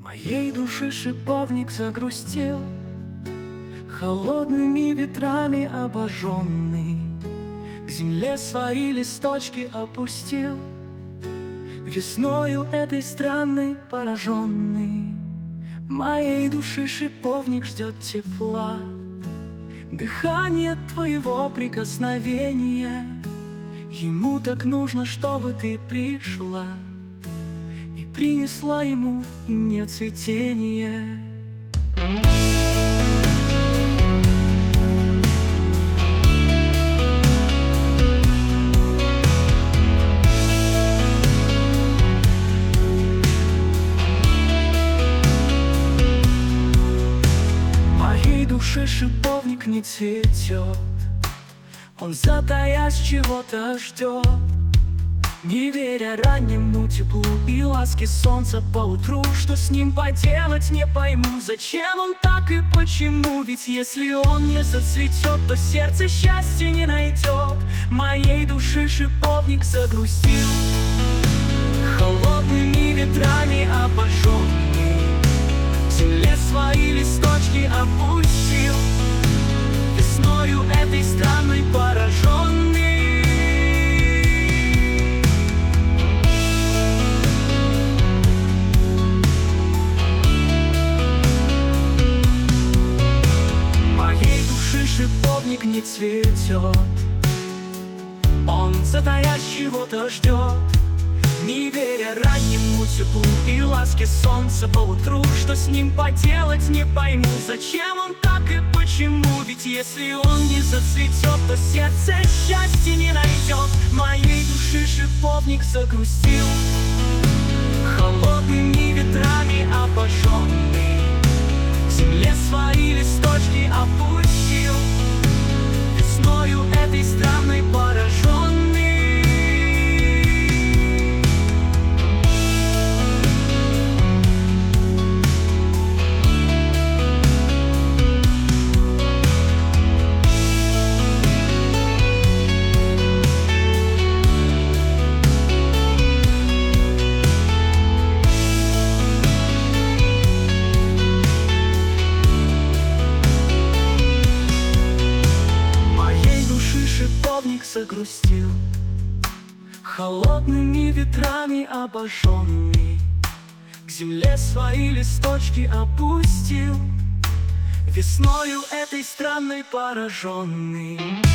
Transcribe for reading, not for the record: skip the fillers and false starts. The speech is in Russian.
Моей души шиповник загрустил, холодными ветрами обожженный, к земле свои листочки опустил, весною этой странной пораженный. Моей души шиповник ждет тепла, дыхание твоего прикосновения. Ему так нужно, чтобы ты пришла и принесла ему не цветение. Моей души шиповник не цветет, он затаясь чего-то ждет, не веря раннему теплу и ласке солнца поутру. Что с ним поделать, не пойму, зачем он так и почему. Ведь если он не зацветет, то сердце счастья не найдет. Моей души шиповник загрустил, холодными ветрами обожженный, к земле свои листочки опустил, весною этой странной пораженный. Моей души шиповник не цветет, он затаясь чего-то ждет, не веря раннему теплу и ласке солнца поутру. Что с ним поделать, не пойму, зачем он так и почему. Ведь если он не зацветет, то сердце счастья не найдет. Моей души шиповник загрустил, холодными ветрами обожженный, к земле свои листочки опустил, весною этой странной пораженный. Шиповник загрустил, холодными ветрами обожженный, к земле свои листочки опустил, весною этой странной пораженный.